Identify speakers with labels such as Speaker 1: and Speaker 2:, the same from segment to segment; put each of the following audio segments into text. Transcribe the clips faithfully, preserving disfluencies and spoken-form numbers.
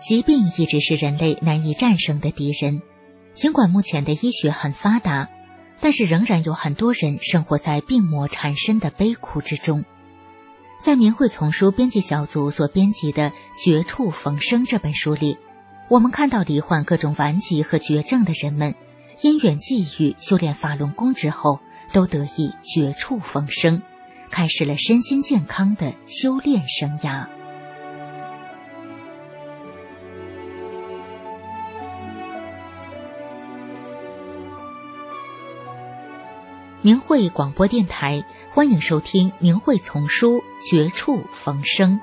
Speaker 1: 疾病一直是人类难以战胜的敌人。尽管目前的医学很发达，但是仍然有很多人生活在病魔缠身的悲苦之中。在明慧丛书编辑小组所编辑的《绝处逢生》这本书里，我们看到罹患各种顽疾和绝症的人们，因缘际遇修炼法轮功之后，都得以绝处逢生，开始了身心健康的修炼生涯。明慧广播电台，欢迎收听明慧丛书《绝处逢生》。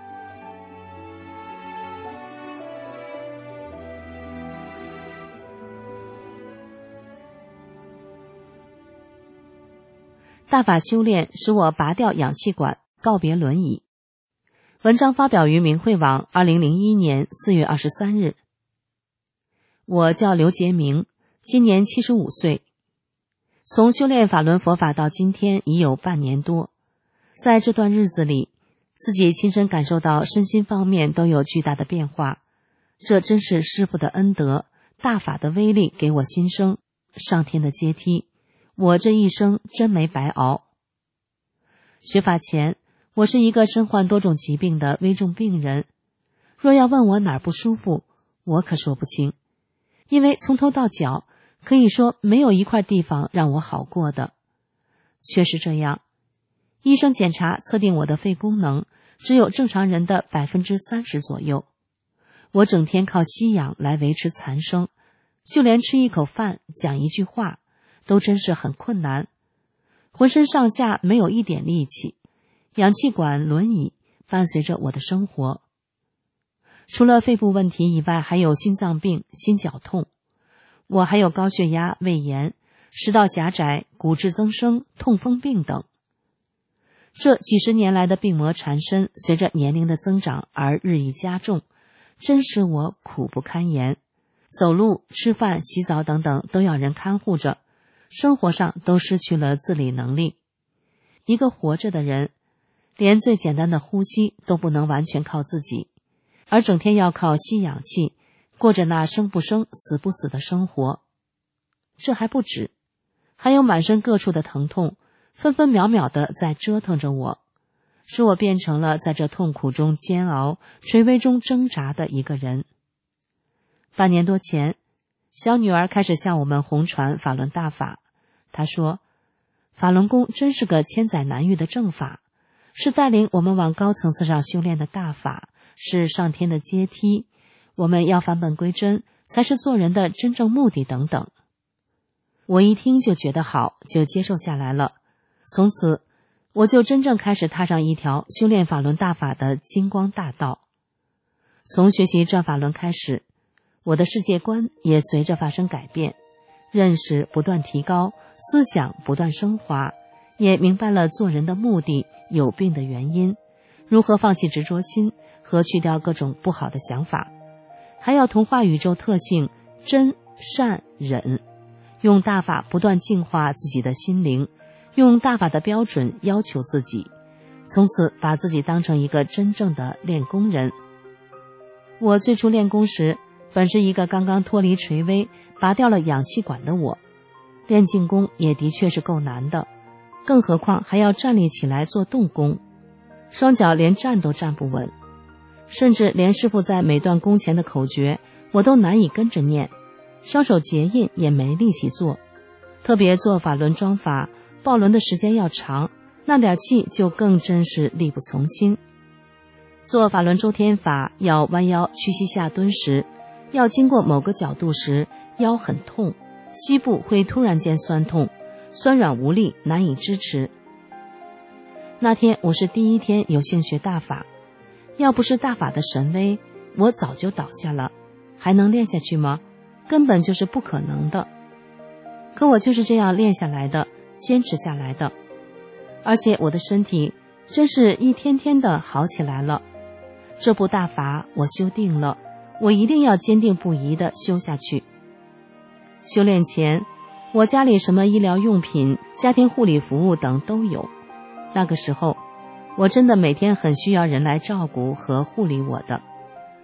Speaker 2: 大法修炼使我拔掉氧气管，告别轮椅。文章发表于明慧网，二零零一年四月二十三日。我叫刘杰明，今年七十五岁。从修炼法轮佛法到今天已有半年多，在这段日子里，自己亲身感受到身心方面都有巨大的变化，这真是师父的恩德，大法的威力给我新生，上天的阶梯，我这一生真没白熬。学法前，我是一个身患多种疾病的危重病人，若要问我哪儿不舒服，我可说不清，因为从头到脚可以说没有一块地方让我好过的。确实这样，医生检查测定我的肺功能只有正常人的 百分之三十 左右，我整天靠吸氧来维持残生，就连吃一口饭讲一句话都真是很困难，浑身上下没有一点力气，氧气管、轮椅伴随着我的生活。除了肺部问题以外，还有心脏病、心绞痛，我还有高血压、胃炎、食道狭窄、骨质增生、痛风病等。这几十年来的病魔缠身，随着年龄的增长而日益加重，真使我苦不堪言。走路、吃饭、洗澡等等都要人看护着，生活上都失去了自理能力。一个活着的人，连最简单的呼吸都不能完全靠自己，而整天要靠吸氧气，过着那生不生死不死的生活。这还不止，还有满身各处的疼痛分分秒秒地在折腾着我，使我变成了在这痛苦中煎熬、垂危中挣扎的一个人。半年多前，小女儿开始向我们红传法轮大法。她说，法轮功真是个千载难遇的正法，是带领我们往高层次上修炼的大法，是上天的阶梯，我们要返本归真，才是做人的真正目的等等。我一听就觉得好，就接受下来了。从此，我就真正开始踏上一条修炼法轮大法的金光大道。从学习转法轮开始，我的世界观也随着发生改变，认识不断提高，思想不断升华，也明白了做人的目的、有病的原因，如何放弃执着心和去掉各种不好的想法，还要同化宇宙特性真、善、忍，用大法不断净化自己的心灵，用大法的标准要求自己，从此把自己当成一个真正的练功人。我最初练功时，本是一个刚刚脱离垂危，拔掉了氧气管的我，练静功也的确是够难的，更何况还要站立起来做动功，双脚连站都站不稳，甚至连师父在每段功前的口诀我都难以跟着念，双手结印也没力气做，特别做法轮装法，抱轮的时间要长，那点气就更真是力不从心。做法轮周天法要弯腰屈膝下蹲时，要经过某个角度时，腰很痛，膝部会突然间酸痛，酸软无力，难以支持。那天我是第一天有幸学大法，要不是大法的神威，我早就倒下了，还能练下去吗？根本就是不可能的。可我就是这样练下来的，坚持下来的，而且我的身体真是一天天的好起来了。这部大法我修定了，我一定要坚定不移地修下去。修炼前，我家里什么医疗用品、家庭护理服务等都有，那个时候我真的每天很需要人来照顾和护理我的。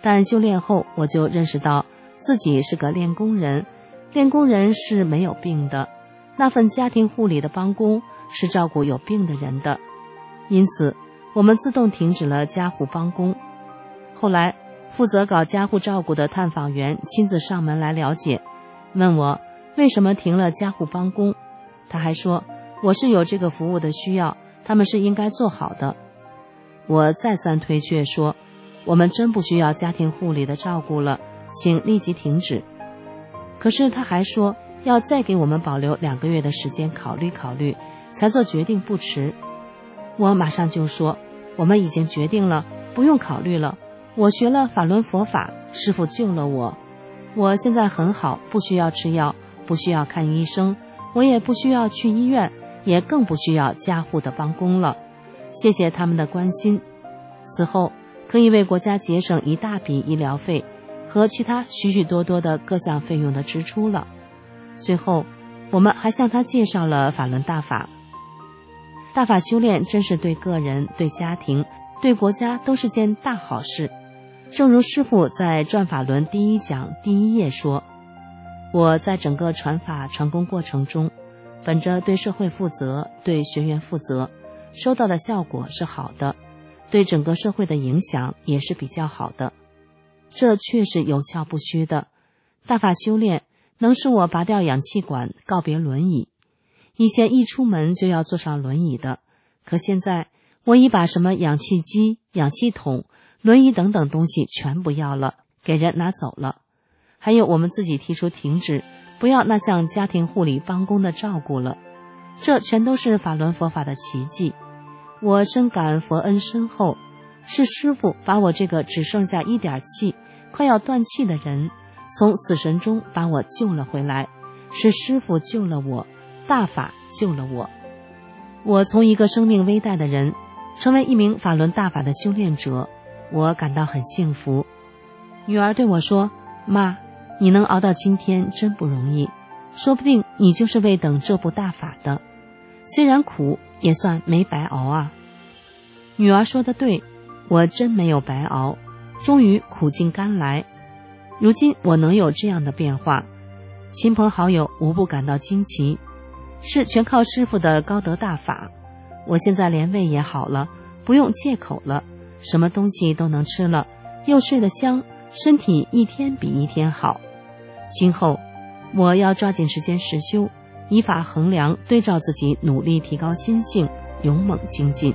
Speaker 2: 但修炼后我就认识到自己是个练功人，练功人是没有病的，那份家庭护理的帮工是照顾有病的人的，因此我们自动停止了家护帮工。后来负责搞家护照顾的探访员亲自上门来了解，问我为什么停了家护帮工，他还说我是有这个服务的需要，他们是应该做好的。我再三推却说，我们真不需要家庭护理的照顾了，请立即停止。可是他还说要再给我们保留两个月的时间考虑考虑，才做决定不迟。我马上就说，我们已经决定了，不用考虑了，我学了法轮佛法，师父救了我，我现在很好，不需要吃药，不需要看医生，我也不需要去医院，也更不需要家护的帮工了，谢谢他们的关心。此后可以为国家节省一大笔医疗费和其他许许多多的各项费用的支出了。最后我们还向他介绍了法轮大法。大法修炼真是对个人、对家庭、对国家都是件大好事。正如师父在转法轮第一讲第一页说，我在整个传法传功过程中，本着对社会负责、对学员负责，收到的效果是好的，对整个社会的影响也是比较好的，这确实有效不虚的。大法修炼能使我拔掉氧气管，告别轮椅。以前一出门就要坐上轮椅的，可现在我已把什么氧气机、氧气筒、轮椅等等东西全不要了，给人拿走了。还有我们自己提出停止，不要那项家庭护理帮工的照顾了，这全都是法轮佛法的奇迹。我深感佛恩深厚，是师父把我这个只剩下一点气、快要断气的人，从死神中把我救了回来，是师父救了我，大法救了我。我从一个生命危殆的人，成为一名法轮大法的修炼者，我感到很幸福。女儿对我说，妈，你能熬到今天真不容易，说不定你就是为等这部大法的，虽然苦也算没白熬啊。女儿说得对，我真没有白熬，终于苦尽甘来。如今我能有这样的变化，亲朋好友无不感到惊奇，是全靠师父的高德大法。我现在连胃也好了，不用借口了，什么东西都能吃了，又睡得香，身体一天比一天好。今后我要抓紧时间实修，以法衡量，对照自己，努力提高心性，勇猛精进。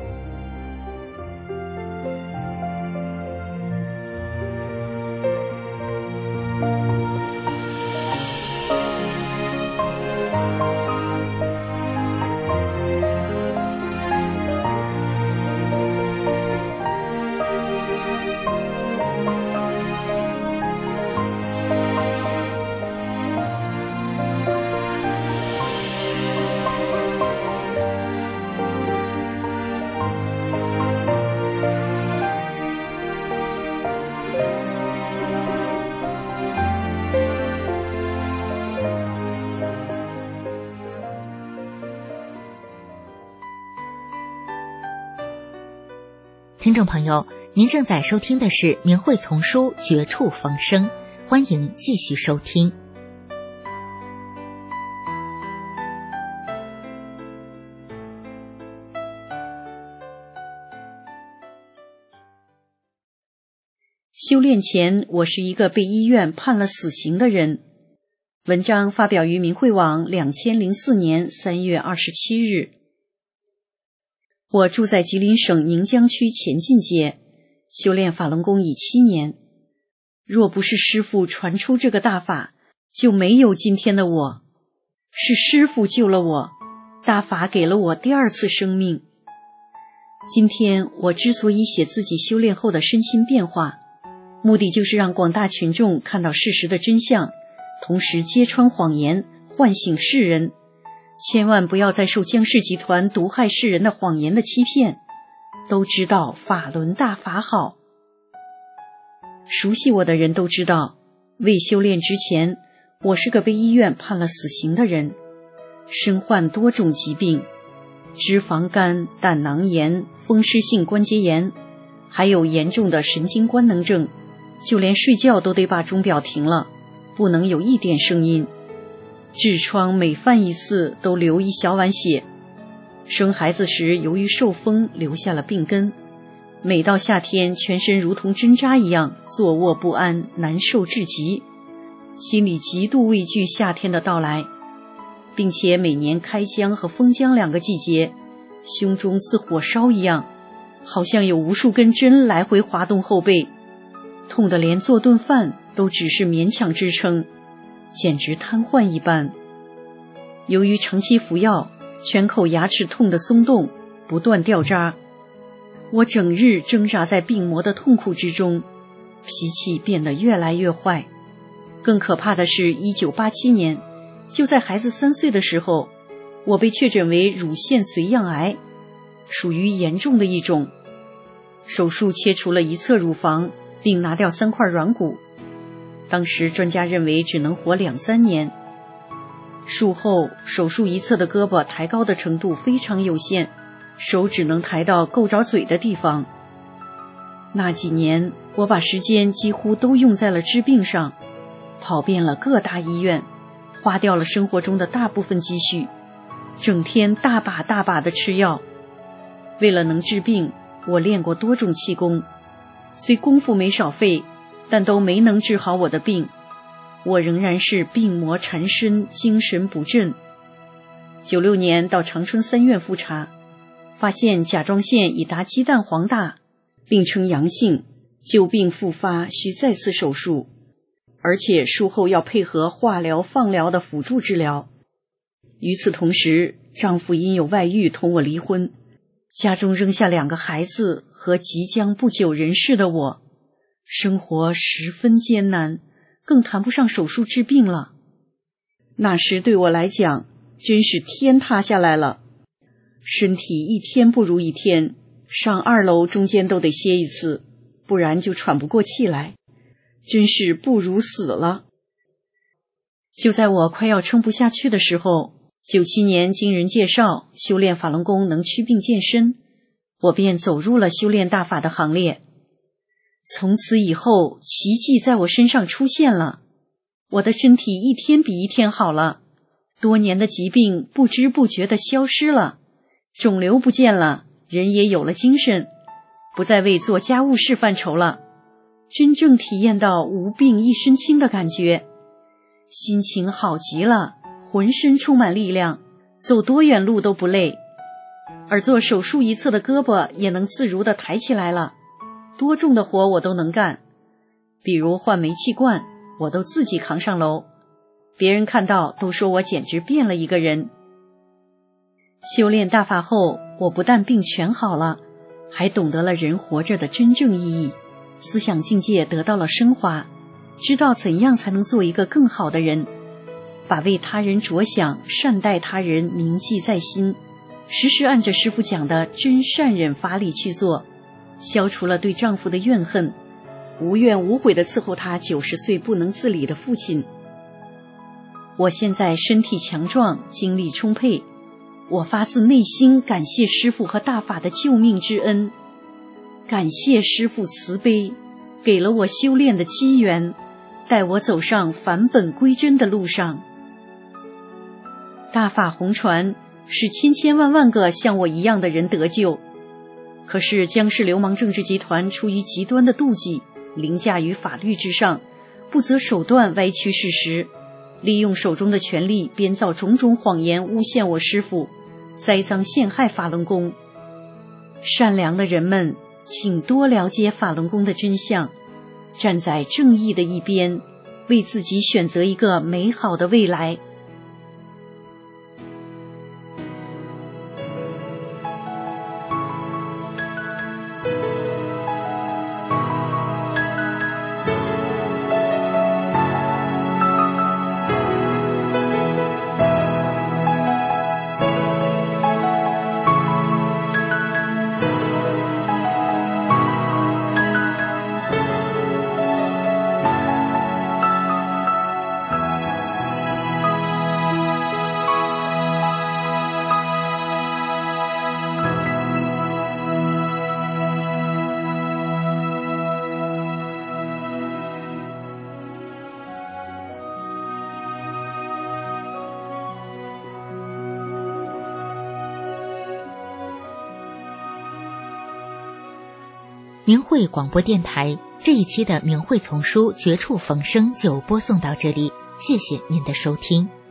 Speaker 1: 听众朋友，您正在收听的是明慧丛书绝处逢生，欢迎继续收听。
Speaker 3: 修炼前，我是一个被医院判了死刑的人。文章发表于明慧网两千零四年三月二十七日。我住在吉林省宁江区前进街，修炼法轮功已七年。若不是师父传出这个大法，就没有今天的我。是师父救了我，大法给了我第二次生命。今天我之所以写自己修炼后的身心变化，目的就是让广大群众看到事实的真相，同时揭穿谎言，唤醒世人。千万不要再受江氏集团毒害世人的谎言的欺骗，都知道法轮大法好。熟悉我的人都知道，未修炼之前，我是个被医院判了死刑的人，身患多种疾病，脂肪肝、胆囊炎、风湿性关节炎，还有严重的神经官能症， 就连睡觉都得把钟表停了，不能有一点声音。痔疮每犯一次都流一小碗血。生孩子时由于受风留下了病根，每到夏天全身如同针扎一样，坐卧不安，难受至极，心里极度畏惧夏天的到来，并且每年开江和封江两个季节，胸中似火烧一样，好像有无数根针来回滑动后背，痛得连做顿饭都只是勉强支撑，简直瘫痪一般。由于长期服药，全口牙齿痛得松动，不断掉渣。我整日挣扎在病魔的痛苦之中，脾气变得越来越坏。更可怕的是一九八七年，就在孩子三岁的时候，我被确诊为乳腺髓样癌，属于严重的一种。手术切除了一侧乳房，并拿掉三块软骨。当时专家认为只能活两三年。术后手术一侧的胳膊抬高的程度非常有限，手只能抬到够着嘴的地方。那几年我把时间几乎都用在了治病上，跑遍了各大医院，花掉了生活中的大部分积蓄，整天大把大把的吃药。为了能治病，我练过多种气功，虽功夫没少费，但都没能治好我的病。我仍然是病魔缠身，精神不振。九六年到长春三院复查，发现甲状腺已达鸡蛋黄大，并呈阳性，旧病复发需再次手术，而且术后要配合化疗、放疗的辅助治疗。与此同时，丈夫因有外遇同我离婚，家中扔下两个孩子和即将不久人世的我，生活十分艰难，更谈不上手术治病了。那时对我来讲，真是天塌下来了，身体一天不如一天，上二楼中间都得歇一次，不然就喘不过气来，真是不如死了。就在我快要撑不下去的时候，九七年经人介绍修炼法轮功能祛病健身，我便走入了修炼大法的行列。从此以后，奇迹在我身上出现了，我的身体一天比一天好了，多年的疾病不知不觉地消失了，肿瘤不见了，人也有了精神，不再为做家务事犯愁了，真正体验到无病一身轻的感觉，心情好极了，浑身充满力量，走多远路都不累，而做手术一侧的胳膊也能自如地抬起来了，多重的活我都能干，比如换煤气罐，我都自己扛上楼，别人看到都说我简直变了一个人。修炼大法后，我不但病全好了，还懂得了人活着的真正意义，思想境界得到了升华，知道怎样才能做一个更好的人，把为他人着想、善待他人铭记在心，时时按着师父讲的真善忍法理去做，消除了对丈夫的怨恨，无怨无悔地伺候他九十岁不能自理的父亲。我现在身体强壮，精力充沛，我发自内心感谢师父和大法的救命之恩，感谢师父慈悲，给了我修炼的机缘，带我走上返本归真的路上。大法红传，使千千万万个像我一样的人得救。可是江氏流氓政治集团出于极端的妒忌，凌驾于法律之上，不择手段歪曲事实，利用手中的权力编造种种谎言，诬陷我师父，栽赃陷害法轮功。善良的人们，请多了解法轮功的真相，站在正义的一边，为自己选择一个美好的未来。
Speaker 1: 明慧广播电台这一期的明慧丛书绝处逢生就播送到这里，谢谢您的收听。